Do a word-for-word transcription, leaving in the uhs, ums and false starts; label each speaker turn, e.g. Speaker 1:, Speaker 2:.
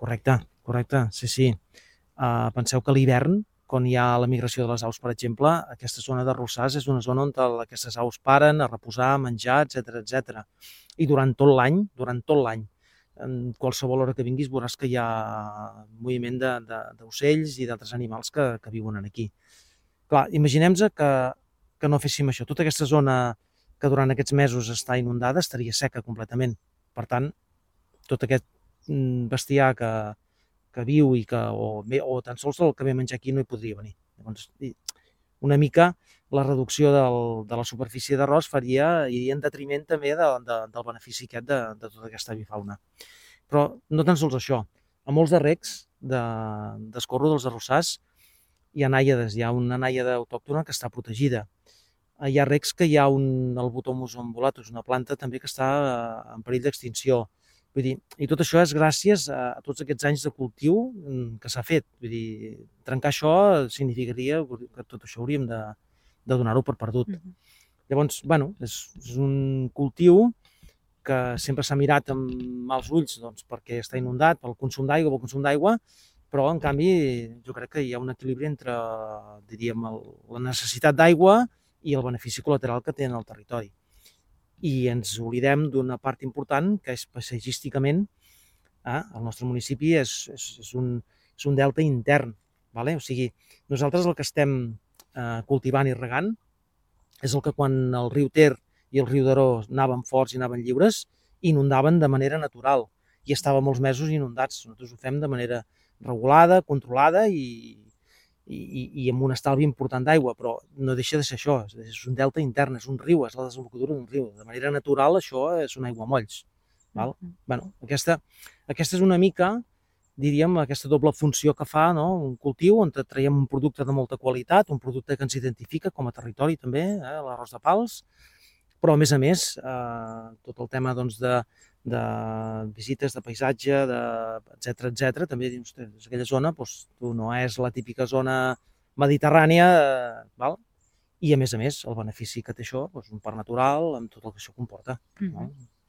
Speaker 1: Correcte, correcte, sí, sí. Uh, penseu que a l'hivern, quan hi ha la migració de les aus, per exemple, aquesta zona d'arrossars és una zona on el, aquestes aus paren a reposar, a menjar, etcètera, etcètera. I durant tot l'any, durant tot l'any, en qualsevol hora que vinguis veuràs que hi ha moviment d'ocells i d'altres animals que, que viuen aquí. Clar, imaginem-nos que, que no féssim això. Tota aquesta zona que durant aquests mesos està inundada estaria seca completament. Per tant, tot aquest bestiar que, que viu i que, o, o tan sols el que ve a menjar aquí no hi podria venir. Llavors, una mica la reducció del, de la superfície d'arròs faria, iria en detriment també de, de, del benefici aquest de, de tota aquesta avifauna. Però no tan sols això. A molts de recs d'escorro de, dels arrossars hi ha nàiades, hi ha una nàiada autòctona que està protegida. Hi ha recs que hi ha un Albotomus embulatus, una planta també que està en perill d'extinció. Vull dir, i tot això és gràcies a, a tots aquests anys de cultiu que s'ha fet. Vull dir, trencar això significaria que tot això hauríem de, de donar-ho per perdut. Mm-hmm. Llavors, bueno, és, és un cultiu que sempre s'ha mirat amb mals ulls, doncs, perquè està inundat pel consum d'aigua, pel consum d'aigua, però en canvi jo crec que hi ha un equilibri entre, diríem, el, la necessitat d'aigua i el benefici col·lateral que té en el territori. I ens oblidem d'una part important, que és paisatgísticament, eh, el nostre municipi és, és, és, un, és un delta intern. Vale? O sigui, nosaltres el que estem eh, cultivant i regant és el que quan el riu Ter i el riu Daró anaven forts i anaven lliures, inundaven de manera natural i estava molts mesos inundats. Nosaltres ho fem de manera regulada, controlada i, i, i amb un estalvi important d'aigua, però no deixa de ser això, és un delta intern, és un riu, és la desembocadura d'un riu. De manera natural això són aiguamolls. Val? Mm-hmm. Bueno, aquesta, aquesta és una mica, diríem, aquesta doble funció que fa, no? Un cultiu on traiem un producte de molta qualitat, un producte que ens identifica com a territori també, eh? L'arròs de Pals, però a més a més eh, tot el tema doncs, de, de visites, de paisatge, de, etcètera, etcètera, també dius, aquella zona doncs, no és la típica zona mediterrània, eh, val? I a més a més el benefici que té això, doncs, un parc natural, amb tot el que això comporta. Mm-hmm. No?